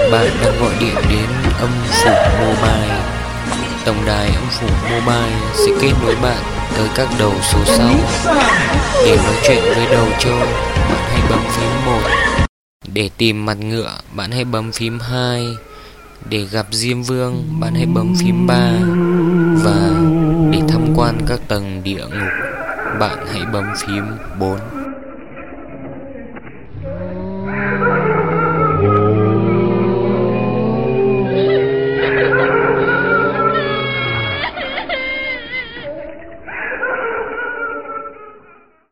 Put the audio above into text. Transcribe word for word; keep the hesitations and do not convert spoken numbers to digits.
Bạn đang gọi điện đến Âm Phủ Mobile. Tổng đài Âm Phủ Mobile sẽ kết nối bạn tới các đầu số sau. Để nói chuyện với đầu trâu, bạn hãy bấm phím một. Để tìm mặt ngựa, bạn hãy bấm phím hai. Để gặp Diêm Vương, bạn hãy bấm phím ba. Và để tham quan các tầng địa ngục, bạn hãy bấm phím bốn.